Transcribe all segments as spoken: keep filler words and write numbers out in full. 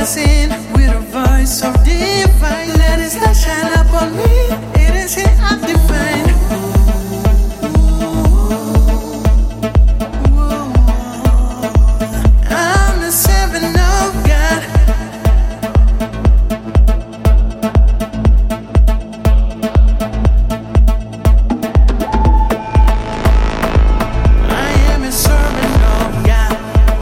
sing with a voice so divine. Let His light shine upon me. It is He I define. I'm the servant of God. I am a servant of God.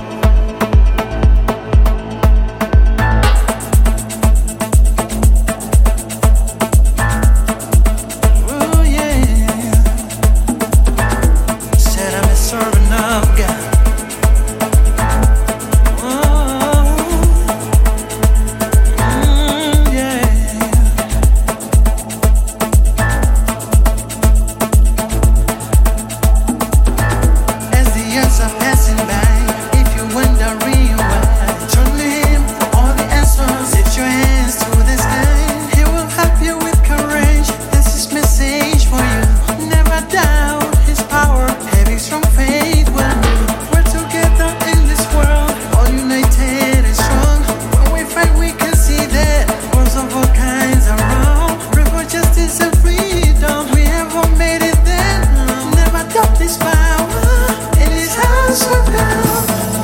Oh yeah. Said I'm a servant of God. Oh, mm, yeah. As the years are passing by, if you're wondering why, turn to Him for all the answers. Lift your hands to the sky. He will help you with courage. That's His message for you. Never doubt His power. Having strong faith will do. We're together in this world, all united and strong. When we fight, we can see that wars of all kinds are wrong. Pray for justice and freedom. We have all made it there. Never doubt His power. In His house of God.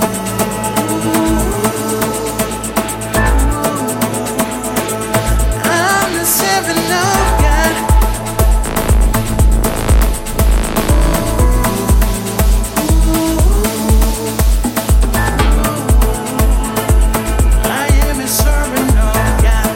I'm the servant of God. I am a servant of God.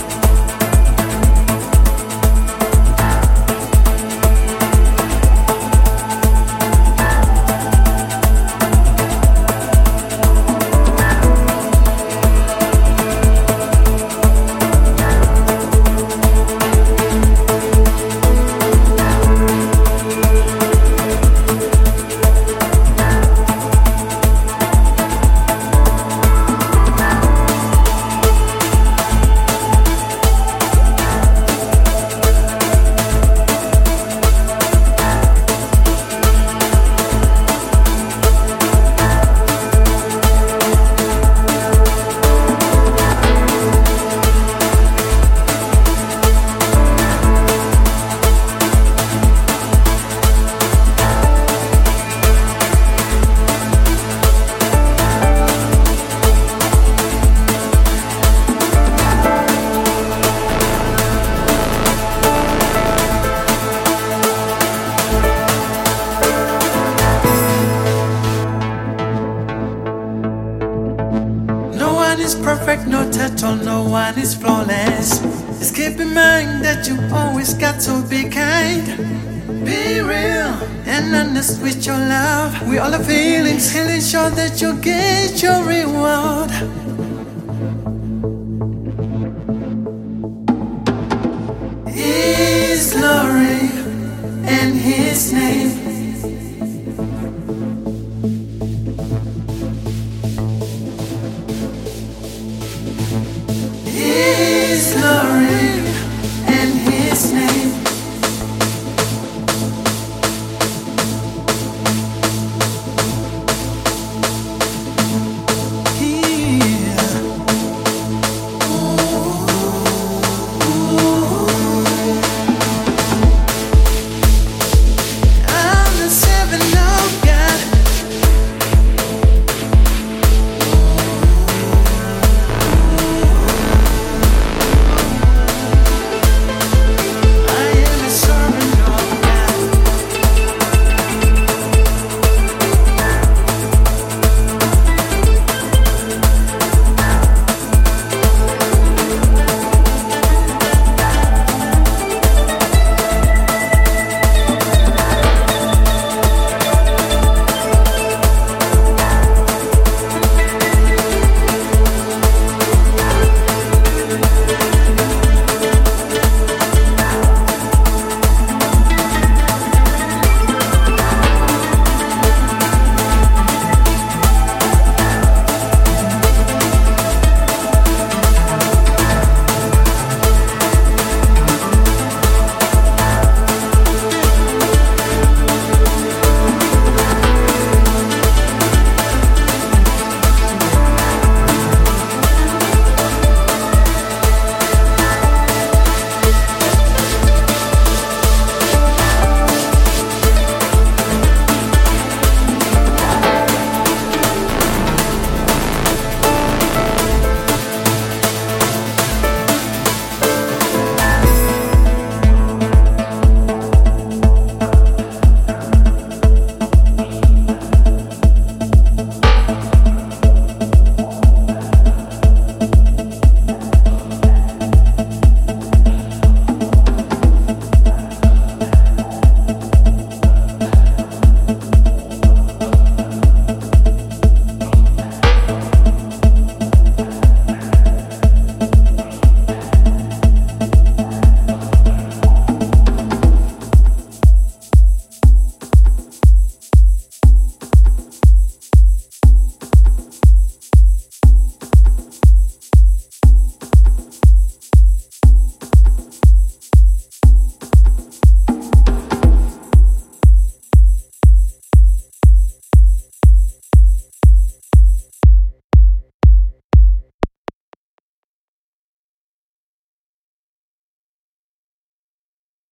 No one is perfect, no tattoo, no one is flawless. Just keep in mind that you always got to be kind. Be real and honest with your love. We all have feelings, healing sure that you get your reward. His glory and His name. His glory